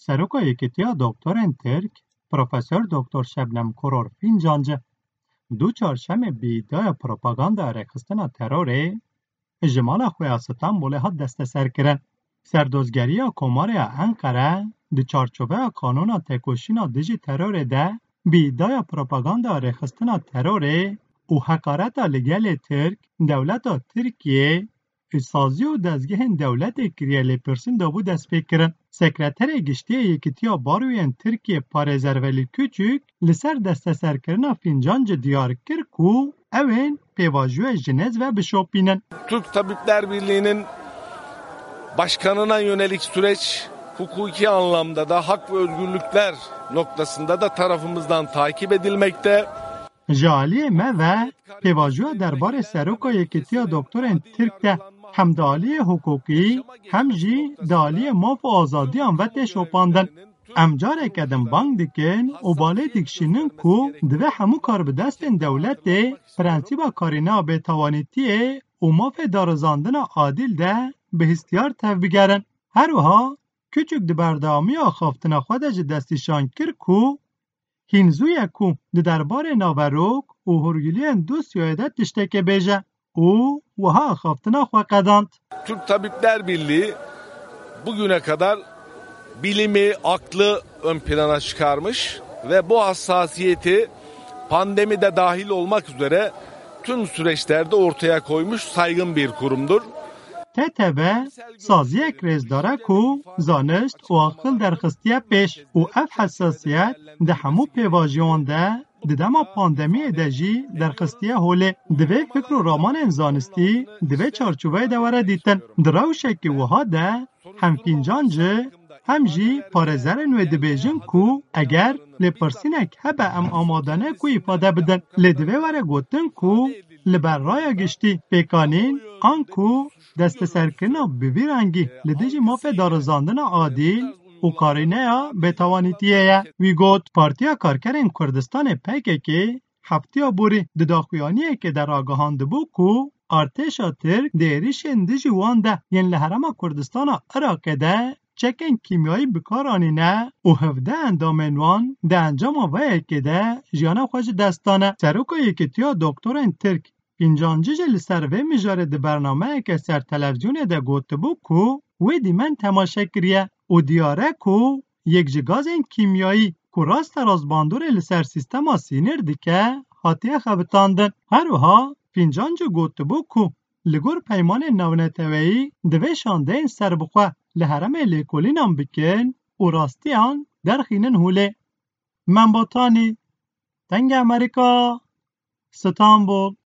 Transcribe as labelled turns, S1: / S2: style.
S1: سروکا یکیتیا دکترین ترک پروفسور دکتر شبنم کرور فینجانجه دو چهارشم بیدای پروپاگاندا رخستنا تروره جمال خوی استانبول ها دست سر کرن. سردوزگری کماری انقره د چارچوبه قانون تکوشینا دیجی تروره ده بیدای پروپاگاندا رخستنا تروره و حکارت لگل ترک دولت ترکیه سازی و دزگه دولت کریالی پرسین دابو دست پیکرن. سکرتر گشتی یکیتیا باروین ترکیه پارزرولی küçük لسر دست سرکرنا فینجانج دیار کر کو اوین پیواجوه جنز و بشوپینن.
S2: Türk Tabipler Birliği'nin başkanına yönelik süreç hukuki anlamda da hak ve özgürlükler noktasında da tarafımızdan takip edilmekte.
S1: جالی ما و پیواجوه دربار سروکا یکیتیا دکترین ترک ده هم دالی حقوقی هم جی دالی ماف و آزادیان و تشوپاندن. امجاره کدن بانگ دکن و باله دکشینن کو دوه همو کار به دستن دولت ده پرنسیبا کارینا به توانیتیه و ماف دارزاندن عادل ده به هستیار تف بگرن. هر وها küçük دبردامی آخافتنا خودش دستیشان کر کو هینزوی کو دربار ناوروک و هرگیلین دو سیایدت تشتکه بیجه او وها خافتنا خوا قداند.
S2: Türk Tabipler Birliği bugüne kadar bilimi, aklı ön plana çıkarmış ve bu hassasiyeti pandemi de dahil olmak üzere tüm süreçlerde ortaya koymuş saygın bir kurumdur.
S1: TTB سازی کرزداره کو زانست و عقل درخستیه پیش و اف حساسیت ده همو پیواجیان ده دما پاندمی ده جی درخستیه هوله دوی فکر و رامان زانستی دوی چارچوبه دواره دیتن دراوشه که وها ده هم فینجانجه هم جی پارزرن و دبیجن کو اگر لپرسینک هبه ام آمادانه کو ایفاده بدن لدوی وره گوتن کو لبر رای گشتی پیکانین آن کو دست سرکرنا ببیرنگی لدیجی ماف دارزاندن عادل و کارینه به توانیتیه وی گوت پارتیا کارکرین کردستان پکه که هفتیا بوری دداخویانیه که در آگاهاند بو کو ارتشا ترک دیریشن دیجی وانده ین لحرما کردستان عراق ده چکن کیمیایی بکارانی نه و هفده اندامنوان ده انجام آوه که ده جیانه خوش دستانه سروکا یکیتیا دکترین ترک فینجانجی جل سروه میجاره ده برنامه که سر تلویزیون ده گوته بو کو وی دی من تماشا کریه و دیاره کو یک جگاز کیمیایی که راست رازباندور لسر سیستما سینر دیکه حاتیه خبتاندن. هر وها فینجانجی گوته بو کو لگور پیمان نونتوهی دوه شانده این سر بخواه لحرم لیکولین هم بکن و راستیان در خینن هوله. من باتانی تنگ امریکا ستانبول